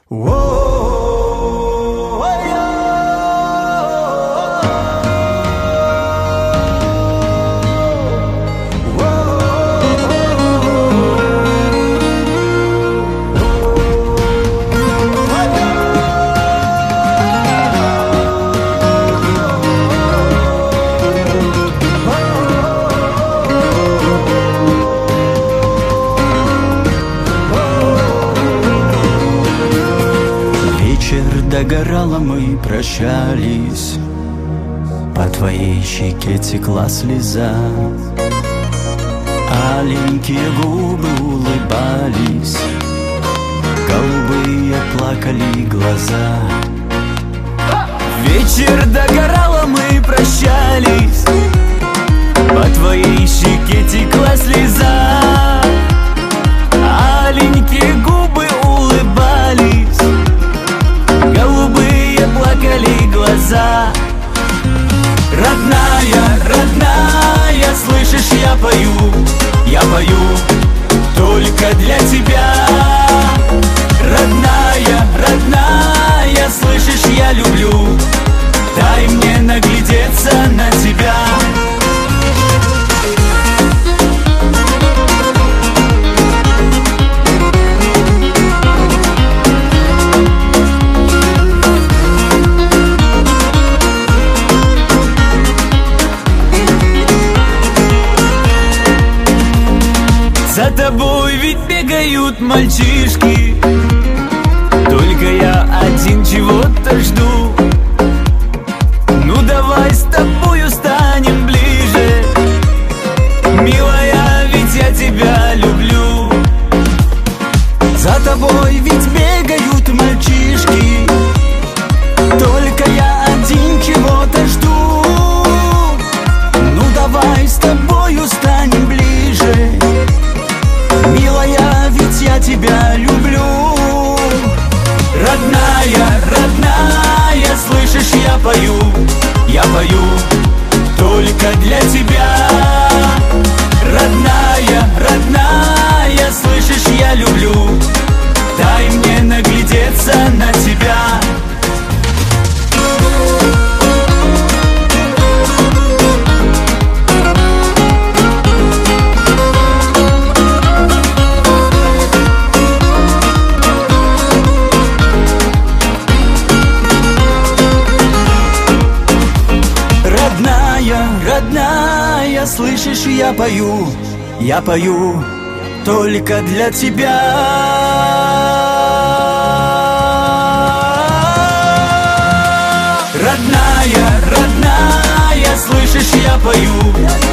Догорало, мы прощались, по твоей щеке текла слеза, аленькие губы улыбались, голубые плакали глаза. Вечер догорало, мы прощались, по твоей щеке текла слеза, аленькие губы улыбались, голубые плакали глаза. Родная, родная, слышишь, я пою только для тебя. Родная, родная, слышишь, я люблю, дай мне наглядеться на тебя. За тобой ведь бегают мальчишки, только я один чего-то жду. Ну давай с тобою станем ближе, милая, ведь я тебя люблю. За тобой ведь бегают мальчишки, только я один чего-то жду. Ну давай с тобою станем ближе, милая, ведь я тебя люблю. Родная, родная, слышишь, я пою только для тебя. Родная, родная, слышишь, я люблю, дай мне наглядеться на тебя. Родная, слышишь, я пою только для тебя. Родная, родная, слышишь, я пою